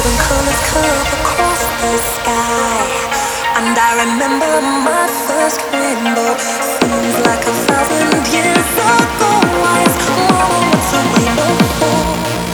colors cut across the sky, and I remember my first rainbow. Seems like 1,000 years ago. I asked Mama, what's a rainbow for?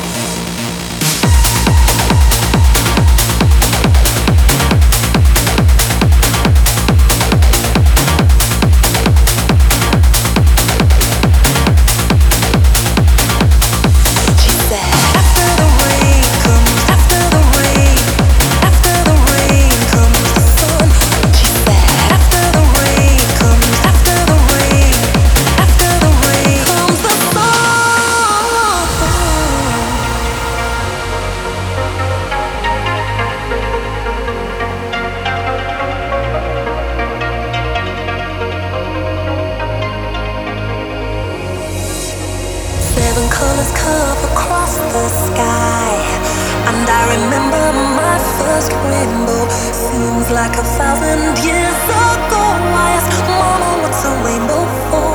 Seven colors come across the sky, and I remember my first rainbow. Seems like 1,000 years ago. I asked Mama, what's a rainbow for?